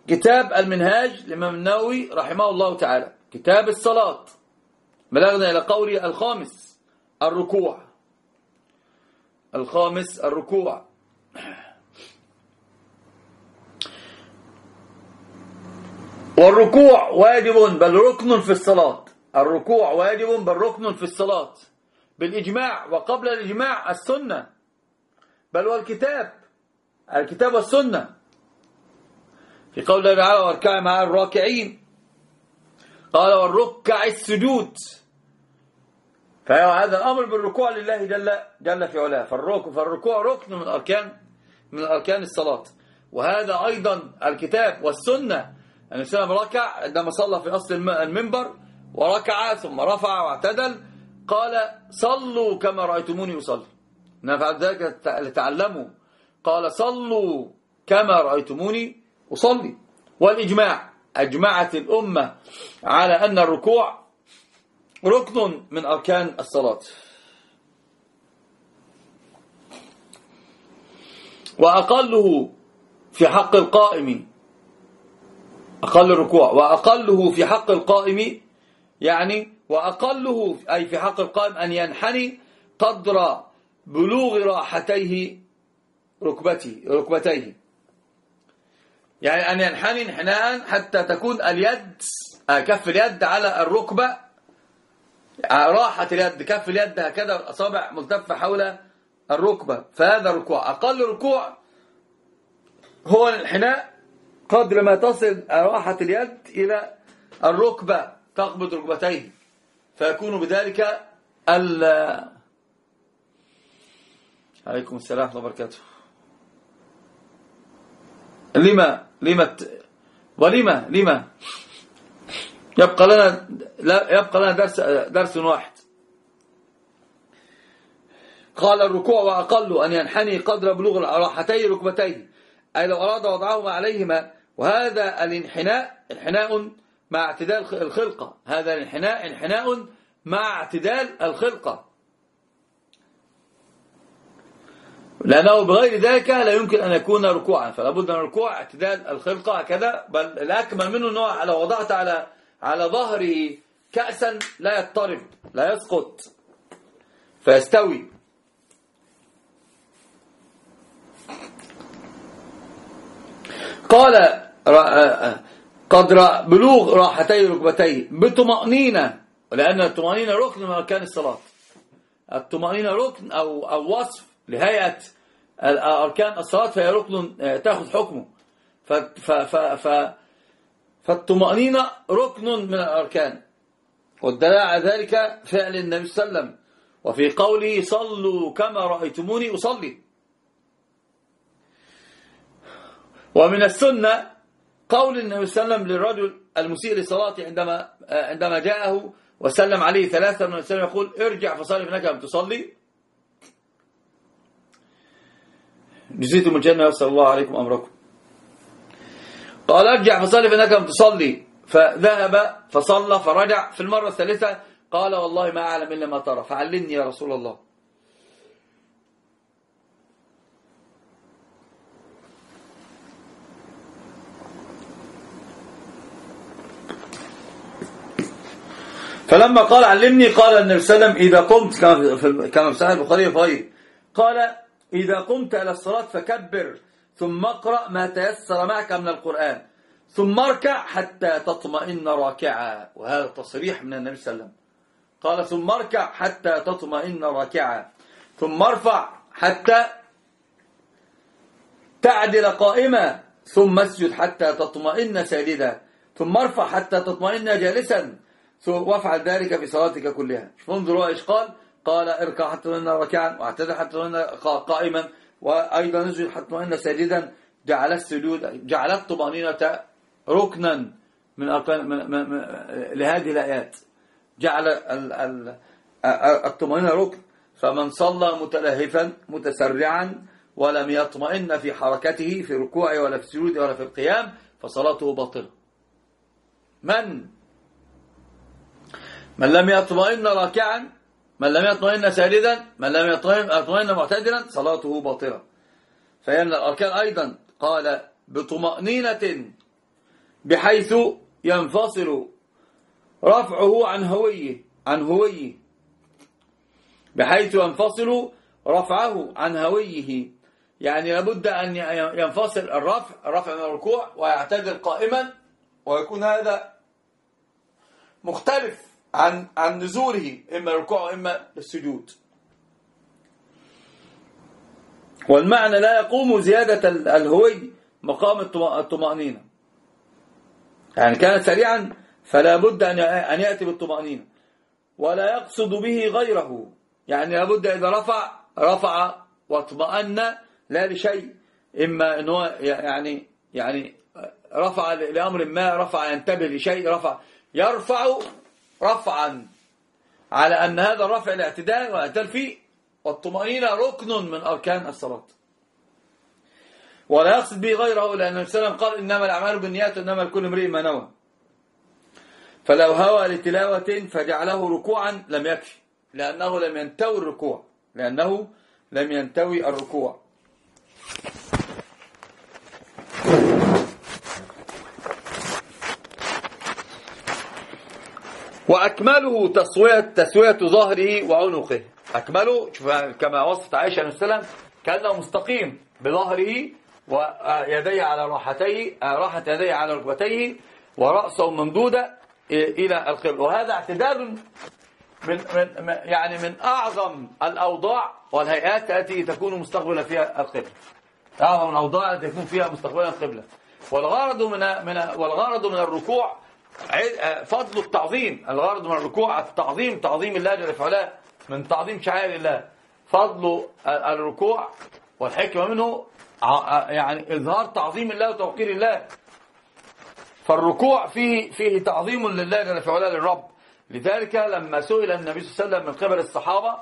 كتاب المنهاج للإمام النووي رحمه الله تعالى، كتاب الصلاة، بلغنا إلى قولي الخامس الركوع. الخامس الركوع. والركوع واجب بل ركن في الصلاة. الركوع واجب بل ركن في الصلاة بالإجماع، وقبل الإجماع السنة، بل والكتاب، الكتاب والسنة، في قول الله تعالى واركع مع الراكعين، قال والركع السجود، فهذا الأمر بالركوع لله جل في علاه. فالركوع ركن من أركان الصلاة. وهذا أيضا الكتاب والسنة. النبي صلى الله عليه وسلم ركع عندما صلى في أصل المنبر، وركع ثم رفع واعتدل، قال صلوا كما رأيتموني أصلي. نفعل ذلك لتعلموا، قال صلوا كما رأيتموني أصلي. والإجماع، أجمعت الأمة على أن الركوع ركن من أركان الصلاة. وأقله في حق القائم، أقل الركوع، وأقله في حق القائم يعني، وأقله أي في حق القائم أن ينحني قدر بلوغ راحتيه ركبتيه، يعني أن ينحني انحناء حتى تكون اليد، كف اليد على الركبة، راحة اليد، كف اليد هكذا، الأصابع ملتفة حول الركبة، فهذا ركوع. أقل ركوع هو الانحناء قدر ما تصل راحة اليد إلى الركبة، تقبض ركبتيه، فيكون بذلك عليكم السلام ورحمة الله وبركاته. لما يبقى لنا درس واحد. قال الركوع وأقل أن ينحني قدر بلوغ راحتي ركبتيه، أي لو أراد وضعهما عليهما. وهذا انحناء مع اعتدال الخلقة، هذا انحناء مع اعتدال الخلقة، لأنه بغير ذلك لا يمكن أن يكون ركوعا. فلا بد من الركوع اعتدال الخلقة هكذا، بل الأكمل منه أنه لو وضعت على ظهره كأسا لا يضطرب، لا يسقط، فيستوي. قال قدر بلوغ راحتي ركبتيه بطمأنينة، لأن الطمأنينة ركن من أركان الصلاة. الطمأنينة ركن أو وصف لهيئة أركان الصلاة، فهي ركن تأخذ حكمه. فالطمأنينة ركن من الأركان، والدلالة على ذلك فعل النبي صلى الله عليه وسلم، وفي قوله صلوا كما رأيتموني أصلي. ومن السنة قول النبي صلى الله عليه وسلم للرجل المسيء لصلاته عندما جاءه وسلم عليه ثلاثة، من السلام يقول ارجع فصلي فإنك لم تصلي. جزيتم الجنة وصلى الله عليكم أمركم. قال ارجع فصلي فإنك لم تصلي، فذهب فصلى فرجع في المرة الثالثة، قال والله ما أعلم إلا ما ترى، فعلمني يا رسول الله. فلما قال علمني، قال النبي صلى الله عليه وسلم إذا قمت، كما في صحيح البخاري وغيره، قال إذا قمت إلى الصلاة فكبر، ثم اقرأ ما تيسر معك من القرآن، ثم اركع حتى تطمئن راكعا. وهذا تصريح من النبي صلى الله عليه وسلم، قال ثم اركع حتى تطمئن راكعا، ثم ارفع حتى تعدل قائما، ثم اسجد حتى تطمئن ساجدا، ثم ارفع حتى تطمئن جالسا، وافعل ذلك في صلاتك كلها. انظروا ايش قال اركع حتى تطمئن راكعا، واعتدل حتى تطمئن قائما، وايضا اسجد حتى تطمئن ساجدا. جعل الطمأنينة ركنا من أركان لهذه الآيات، جعل الطمأنينة ركن. فمن صلى متلهفا متسرعا ولم يطمئن في حركته في ركوعه ولا في سجوده ولا في القيام، فصلاته باطلة. من لم يطمئن راكعا، من لم يطمئن ساجدا، من لم يطمئن معتدلا، صلاته باطلة. فهي من الأركان أيضا. قال بطمأنينة بحيث ينفصل رفعه عن هويه بحيث ينفصل رفعه عن هويه، يعني لابد أن ينفصل الرفع من الركوع ويعتدل قائما، ويكون هذا مختلف عن نزوله إما الركوع وإما السجود. والمعنى لا يقوم زيادة الهوي مقام الطمأنينة، يعني كان سريعا فلا بد أن يأتي بالطمأنينة، ولا يقصد به غيره، يعني لابد إذا رفع واطمأن لا لشيء، إما أنه يعني رفع لأمر ما، رفع ينتبه لشيء، يرفع رفعا على أن هذا الرفع الاعتدال والاعتدال فيه، والطمأنينة ركن من أركان الصلاة. ولا يقصد به غيره، لأن النبي صلى الله عليه وسلم قال إنما الأعمال بالنيات وإنما لكل امرئ ما نوى. فلو هوى لتلاوة فجعله ركوعا لم يكفي، لأنه لم ينتوي الركوع. وأكمله تسوية ظهره وعنقه. أكمله كما وصفت عائشة عليه السلام كأنه مستقيم بظهره ويديه على راحة يديه على ركبتيه ورأسه ممدودة إلى القبلة. وهذا اعتدال من أعظم الأوضاع والهيئات التي تكون مستقبلة فيها القبلة. أعظم الأوضاع التي تكون فيها مستقبلة القبلة. والغرض من الركوع فضل التعظيم. الغرض من الركوع تعظيم الله جل وعلا، من تعظيم شعائر الله. فضل الركوع والحكمة منه يعني إظهار تعظيم الله وتوقير الله. فالركوع فيه تعظيم لله جل وعلا للرب. لذلك لما سئل النبي صلى الله عليه وسلم من قبل الصحابة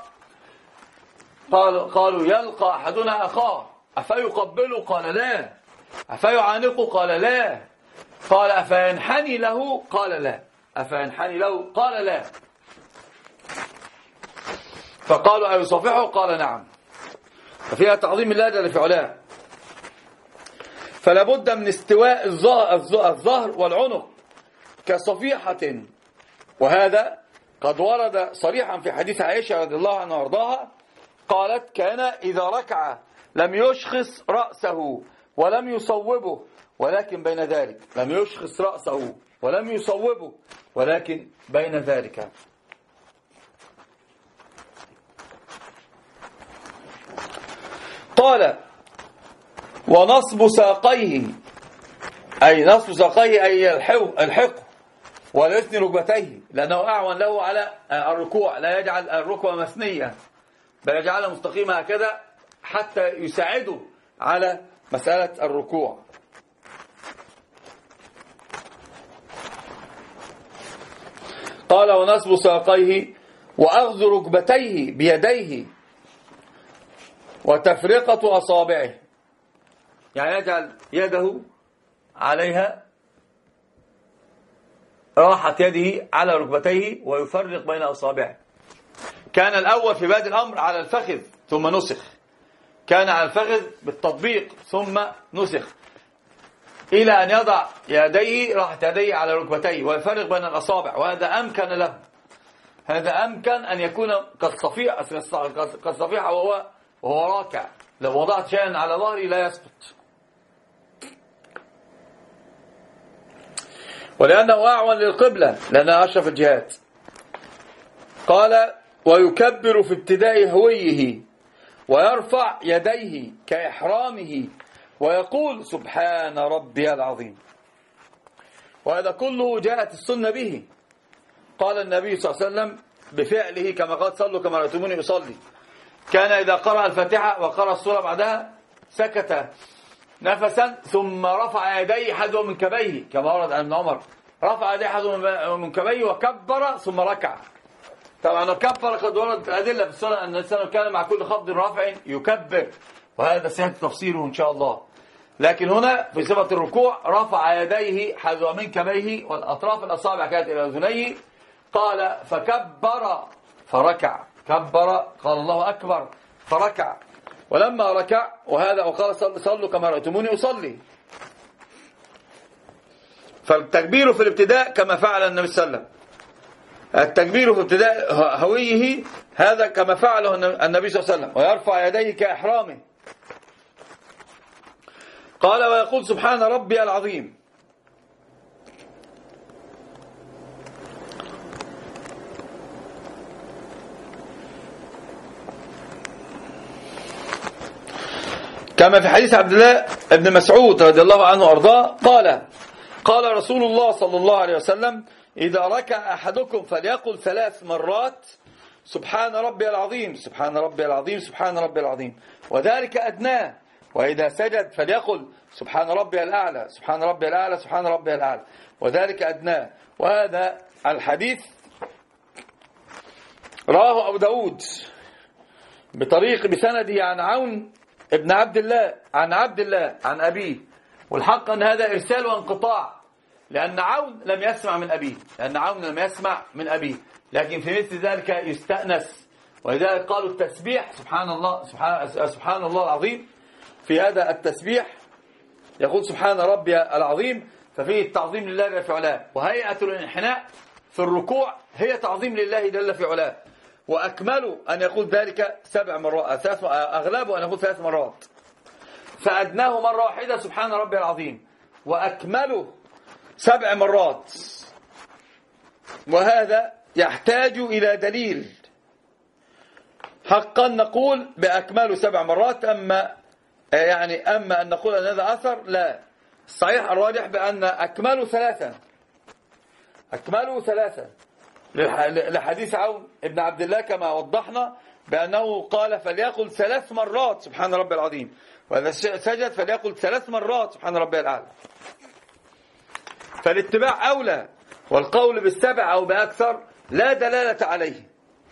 قالوا يلقى أحدنا أخاه أفيقبله؟ قال لا. أفيعانقه؟ قال لا. قال أفينحني له؟ قال لا. أفينحني له؟ قال لا. فقالوا أيصافحه؟ قال نعم. ففيها تعظيم الله جل وعلا. فلا بد من استواء الظهر والعنق كصفيحة، وهذا قد ورد صريحا في حديث عائشة رضي الله عنها وارضاها قالت كان إذا ركع لم يشخص رأسه ولم يصوبه ولكن بين ذلك. لم يشخص رأسه ولم يصوبه ولكن بين ذلك. قال ونصب ساقيه أي الحق ويثني ركبتيه، لأنه أعون له على الركوع، لا يجعل الركبة مثنية بل يجعلها مستقيمة هكذا حتى يساعده على مسألة الركوع. قال ونصب ساقيه وأخذ ركبتيه بيديه وتفرقة أصابعه، يعني يجعل يده عليها راحة يده على ركبتيه ويفرق بين أصابعه. كان الأول في بادئ الأمر على الفخذ ثم نسخ، كان على الفخذ بالتطبيق ثم نسخ إلى أن يضع يديه راحة يديه على ركبتيه ويفرق بين الأصابع. وهذا أمكن له، هذا أمكن أن يكون كالصفيحة وهو راكع. لو وضعت شيئا على ظهري لا يسقط، ولأنه أعون للقبلة لأنها أشرف الجهات. قال ويكبر في ابتداء هويه ويرفع يديه كإحرامه ويقول سبحان ربي العظيم. وهذا كله جاءت السنة به. قال النبي صلى الله عليه وسلم بفعله كما قال صلوا كما رأيتموني أصلي. كان إذا قرأ الفاتحة وقرأ السورة بعدها سكت نفسا ثم رفع يديه حذو من كبيه كما ورد عن ابن عمر، رفع يديه حذو من كبيه وكبر ثم ركع. طبعا كبر قد ورد الأدلة في السنة أن الإنسان كان مع كل خفض رافع يكبر، وهذا سيأتي تفسيره إن شاء الله. لكن هنا في صفة الركوع رفع يديه حذو من كبيه والأطراف الأصابع كانت إلى أذنيه. قال فكبر فركع، كبر قال الله أكبر فركع. ولما ركع وقال صلوا كما رأيتموني أصلي، فالتكبير في الابتداء كما فعل النبي صلى الله عليه وسلم. التكبير في ابتداء هويه هذا كما فعله النبي صلى الله عليه وسلم، ويرفع يديه كإحرامه. قال ويقول سبحان ربي العظيم. كما في حديث عبد الله بن مسعود رضي الله عنه وارضاه قال رسول الله صلى الله عليه وسلم: إذا ركع أحدكم فليقل 3 مرات سبحان ربي العظيم سبحان ربي العظيم سبحان ربي العظيم، وذلك أدناه. وإذا سجد فليقل سبحان ربي الأعلى سبحان ربي الأعلى سبحان ربي الأعلى، وذلك أدناه. وهذا الحديث رواه أبو داود بسنده عن عون ابن عبد الله عن أبيه. والحق أن هذا إرسال وانقطاع، لأن عون لم يسمع من أبيه، لكن في مثل ذلك يستأنس. ولذلك قالوا التسبيح سبحان الله العظيم. في هذا التسبيح يقول سبحان ربي العظيم، ففيه التعظيم لله جل في علاه. وهيئة الانحناء في الركوع هي تعظيم لله جل في علاه. وأكملوا أن يقول ذلك 7 مرات، أغلبه أن يقول 3 مرات، فأدناه مرة واحدة سبحان ربي العظيم، وأكملوا 7 مرات. وهذا يحتاج إلى دليل. حقا نقول بأكملوا 7 مرات، أما أن نقول أن هذا أثر لا. الصحيح الراجح بأن أكملوا 3 لحديث عون ابن عبد الله كما وضحنا، بأنه قال فليقل 3 مرات سبحان ربي العظيم، وإذا سجد فليقل 3 مرات سبحان ربي الأعلى. فالاتباع أولى، والقول ب7 أو بأكثر لا دلالة عليه.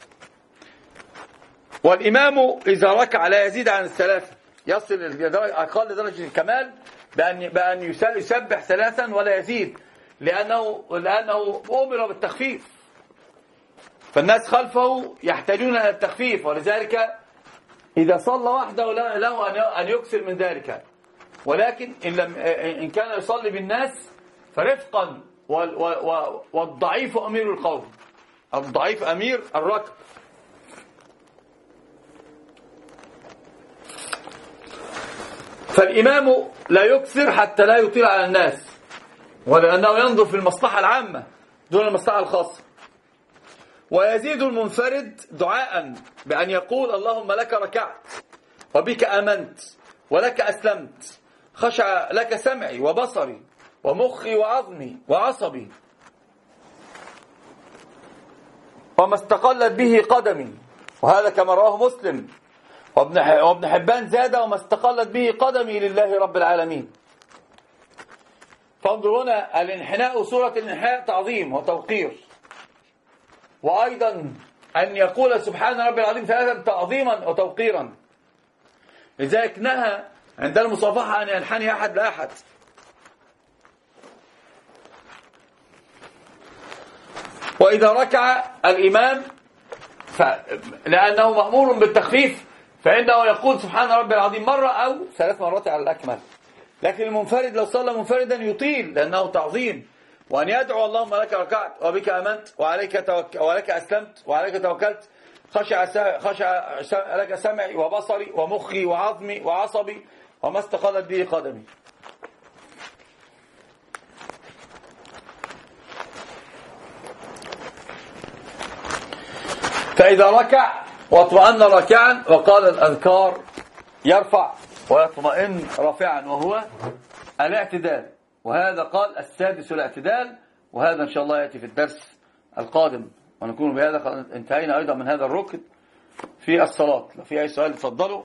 والإمام إذا ركع لا يزيد عن 3، يصل أقل درجة الكمال بأن يسبح 3 ولا يزيد، لأنه أمر بالتخفيف، فالناس خلفه يحتاجون إلى التخفيف. ولذلك إذا صلى وحده له أن يكثر من ذلك. ولكن إن كان يصلي بالناس فرفقا، والضعيف أمير القوم، الضعيف أمير الركب. فالإمام لا يكثر حتى لا يطيل على الناس، ولأنه ينظر في المصلحة العامة دون المصلحة الخاصة. ويزيد المنفرد دعاء بأن يقول اللهم لك ركعت وبك آمنت ولك أسلمت، خشع لك سمعي وبصري ومخي وعظمي وعصبي، وما استقلت به قدمي. وهذا كما رواه مسلم. وابن حبان زاد وما استقلت به قدمي لله رب العالمين. فانظر هنا الانحناء، صورة الانحناء تعظيم وتوقير. وأيضا أن يقول سبحان ربي العظيم 3 تعظيما وتوقيرا. لذلك نهى عند المصافحة أن ينحني أحد لأحد. وإذا ركع الإمام لأنه مأمور بالتخفيف، فإنه يقول سبحان ربي العظيم مرة أو 3 مرات على الأكمل. لكن المنفرد لو صلى منفردا يطيل لأنه تعظيم. وأن يدعو اللهم لك ركعت وبك آمنت ولك أسلمت وعليك توكلت، خشع لك سمعي وبصري ومخي وعظمي وعصبي وما استقلت به قدمي. فإذا ركع واطمأن راكعا وقال الأذكار يرفع ويطمئن رافعا، وهو الاعتدال. وهذا قال السادس الاعتدال، وهذا إن شاء الله يأتي في الدرس القادم. ونكون بهذا انتهينا أيضا من هذا الركن في الصلاة. لو في أي سؤال تفضلوا.